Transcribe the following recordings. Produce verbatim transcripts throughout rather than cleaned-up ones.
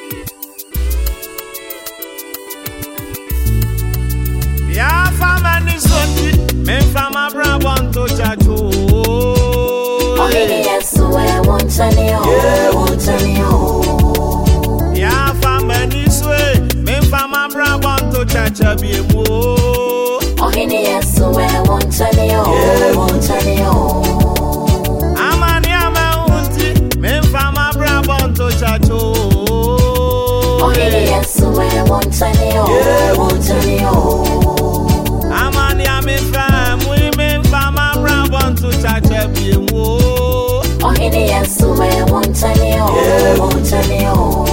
Ya famani sonti, men fama brabon to chacho. Ohini Yesu e wontani o, wontani o. Ya famani swe, men fama brabon to chacha biemo. Ohini Yesu e wontani o, wontani o. Amani amaunti, men fama brabon to chacho. Ohini Yesu e wontani o, wontani o. Amani ame family, men fama brabon to chacha biemo. Ohini Yesu e wontani o, wontani o.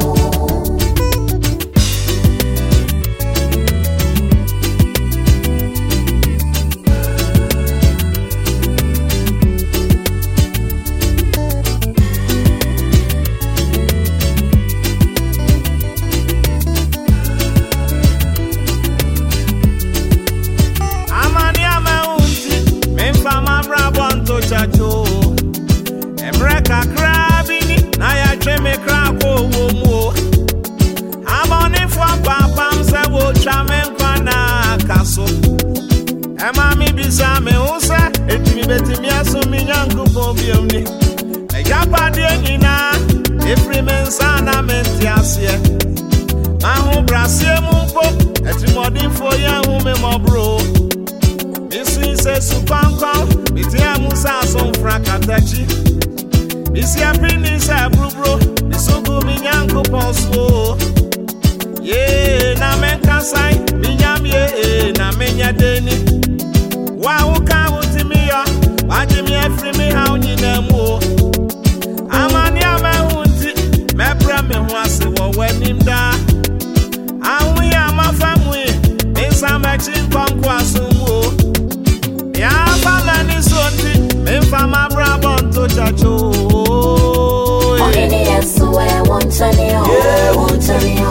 Chacho Emreka krabini na ya cheme krako womo Amoni fwa papa mse wo chame nkwana kaso Ema mi bisa me unse etimi betimi aso mi nyankupo biomni Eja padie nyina efri mensa na menti asye Mahu brasie mumpo etimodi fo ya hume mobro Misi se supankon Mitia musa son frakatachi Misi apini se brubro Misugu minyanko ponso Ye na menka sai Minyam ye na menya deni Wa uka utimiya Wajimi efri mi haunyi nemu Amani ame hunti Mepre me huasi wawe nimda Ahui ama famui Nisa mechi konkwa sumu Ya famani sonti, men fama brabon to chacho. Ohini Yesu e wontani o, wontani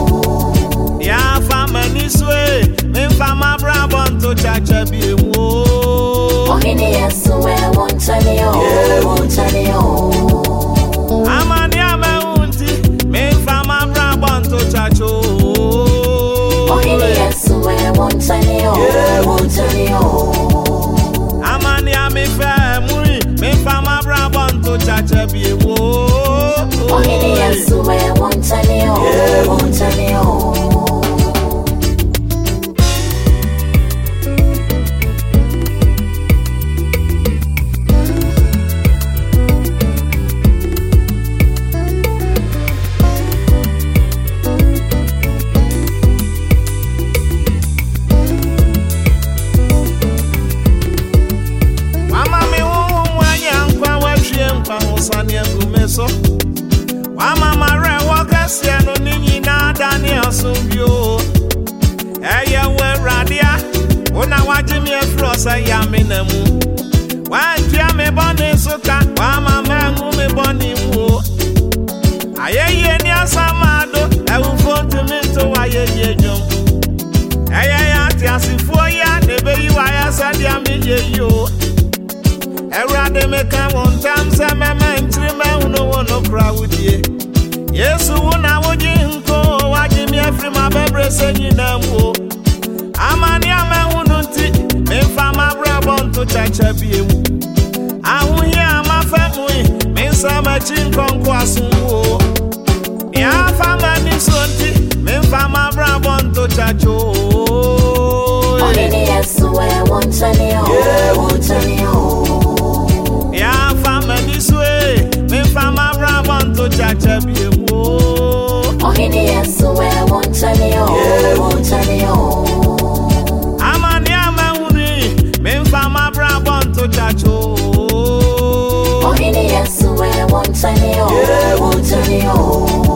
o. Ya famani swe, men fama brabon to chacha biemo. Ohini Yesu e wontani o, wontani o. Amani ame unti, men fama brabon to chacho. Ohini Yesu e wontani o, wontani o. Amani ame family, men fama brabon to chacha biemo. Ohini Yesu e wontani o, wontani o. Wama mare wakasi no ninyi na Daniel Sumbio Eye we radia Una wajimi efrosa ya minemu Wantia me boni suka Wama mengu me boni mu Ayeye ni asamado Ewu fontu minto wa yeye jom Eye ya ti asifuo ya Nebe iwa ya sadia mi yeyo Erade meka wontam se meme ntiri me uno wono krawudie Yesu wuna wuji nko wajimi efri mabebre se nyina mwo Amani ame hunu nti Mimfa mabrabon to chacha biemu Ahuhi ama femui Minsa machi nkonko asunwo Ya fama nisonti Mimfa mabrabon to chacho Ohini Yesu e wontani o, wontani o. Ya fama niswe Mimfa mabrabon to chacha biemu Ohini Yesu e wontani o, wontani o. Amani ame huni Mimfa mabrabon to chacho Ohini Yesu e wontani o, wontani o.